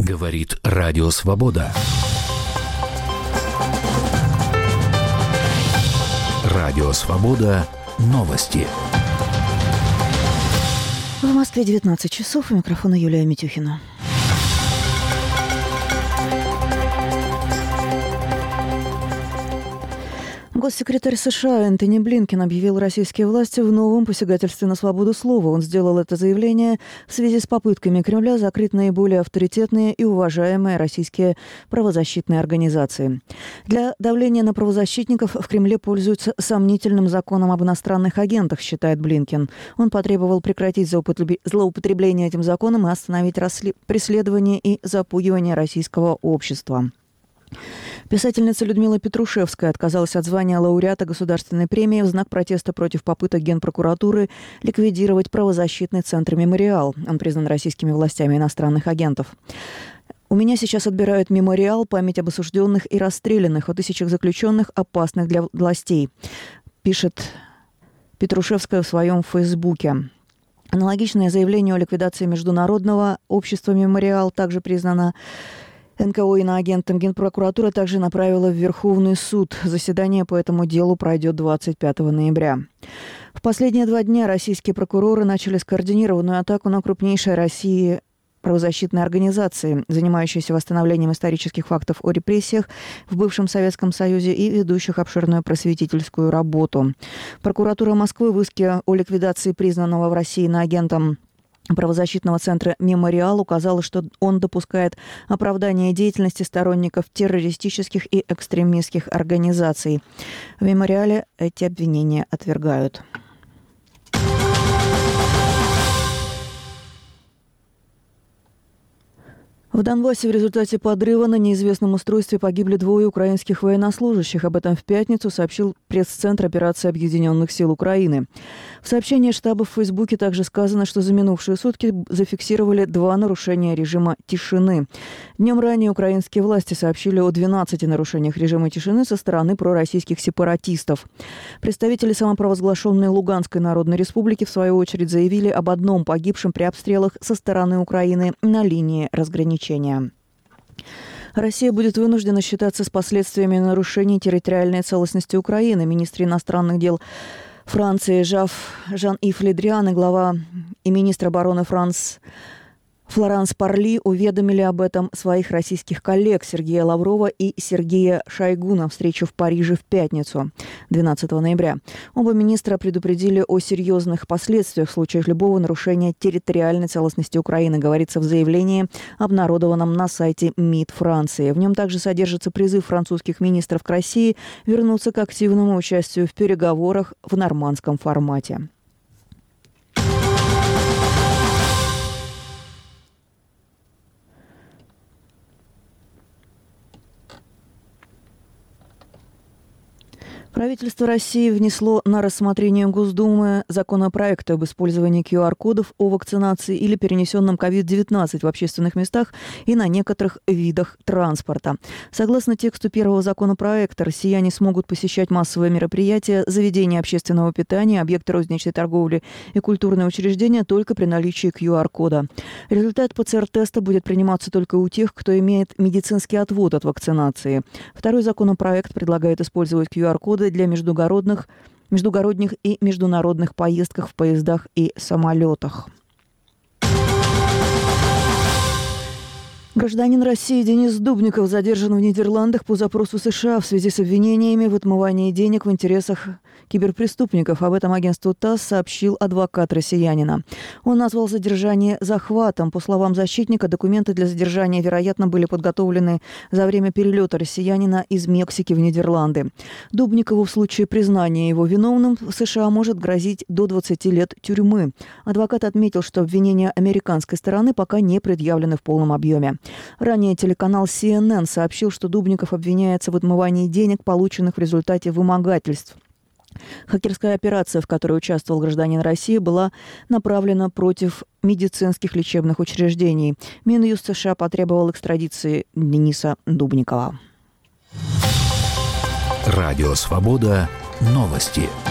Говорит Радио Свобода. Радио Свобода. Новости. В Москве 19 часов. У микрофона Юлия Митюхина. Госсекретарь США Энтони Блинкен объявил российские власти в новом посягательстве на свободу слова. Он сделал это заявление в связи с попытками Кремля закрыть наиболее авторитетные и уважаемые российские правозащитные организации. Для давления на правозащитников в Кремле пользуются сомнительным законом об иностранных агентах, считает Блинкен. Он потребовал прекратить злоупотребление этим законом и остановить преследование и запугивание российского общества. Писательница Людмила Петрушевская отказалась от звания лауреата Государственной премии в знак протеста против попыток Генпрокуратуры ликвидировать правозащитный центр «Мемориал». Он признан российскими властями иностранных агентов. «У меня сейчас отбирают «Мемориал», память об осужденных и расстрелянных, о тысячах заключенных, опасных для властей», пишет Петрушевская в своем фейсбуке. Аналогичное заявление о ликвидации Международного общества «Мемориал» также признано НКО иноагентом. Генпрокуратура также направила в Верховный суд. Заседание по этому делу пройдет 25 ноября. В последние 2 дня российские прокуроры начали скоординированную атаку на крупнейшие России правозащитные организации, занимающиеся восстановлением исторических фактов о репрессиях в бывшем Советском Союзе и ведущих обширную просветительскую работу. Прокуратура Москвы в иске о ликвидации признанного в России иноагентом правозащитного центра «Мемориал» указала, что он допускает оправдание деятельности сторонников террористических и экстремистских организаций. В «Мемориале» эти обвинения отвергают. В Донбассе в результате подрыва на неизвестном устройстве погибли 2 украинских военнослужащих. Об этом в пятницу сообщил пресс-центр операции Объединенных сил Украины. В сообщении штаба в Фейсбуке также сказано, что за минувшие сутки зафиксировали 2 нарушения режима тишины. Днем ранее украинские власти сообщили о 12 нарушениях режима тишины со стороны пророссийских сепаратистов. Представители самопровозглашенной Луганской Народной Республики в свою очередь заявили об 1 погибшем при обстрелах со стороны Украины на линии разграничения. Россия будет вынуждена считаться с последствиями нарушений территориальной целостности Украины. Министр иностранных дел Франции Жан-Ив Ле Дриан и глава и министр обороны Флоранс Парли уведомили об этом своих российских коллег Сергея Лаврова и Сергея Шойгу на встречу в Париже в пятницу, 12 ноября. Оба министра предупредили о серьезных последствиях в случае любого нарушения территориальной целостности Украины, говорится в заявлении, обнародованном на сайте МИД Франции. В нем также содержится призыв французских министров к России вернуться к активному участию в переговорах в нормандском формате. Правительство России внесло на рассмотрение Госдумы законопроект об использовании QR-кодов о вакцинации или перенесенном COVID-19 в общественных местах и на некоторых видах транспорта. Согласно тексту первого законопроекта, россияне смогут посещать массовые мероприятия, заведения общественного питания, объекты розничной торговли и культурные учреждения только при наличии QR-кода. Результат ПЦР-теста будет приниматься только у тех, кто имеет медицинский отвод от вакцинации. Второй законопроект предлагает использовать QR-коды для междугородних и международных поездках в поездах и самолетах. Гражданин России Денис Дубников задержан в Нидерландах по запросу США в связи с обвинениями в отмывании денег в интересах киберпреступников. Об этом агентству ТАСС сообщил адвокат россиянина. Он назвал задержание захватом. По словам защитника, документы для задержания, вероятно, были подготовлены за время перелета россиянина из Мексики в Нидерланды. Дубникову в случае признания его виновным в США может грозить до 20 лет тюрьмы. Адвокат отметил, что обвинения американской стороны пока не предъявлены в полном объеме. Ранее телеканал CNN сообщил, что Дубников обвиняется в отмывании денег, полученных в результате вымогательств. Хакерская операция, в которой участвовал гражданин России, была направлена против медицинских лечебных учреждений. Минюст США потребовал экстрадиции Дениса Дубникова. Радио «Свобода». Новости.